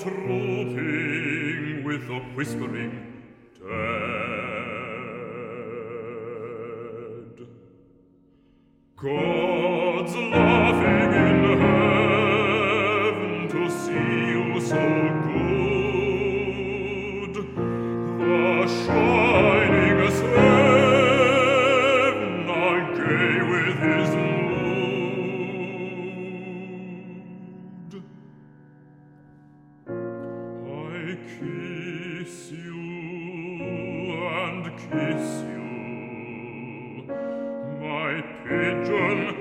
trooping with the whispering dead. God's laughing in heaven to see you so good. The shining seven are gay with his mood. I kiss you and kiss you, my pigeon,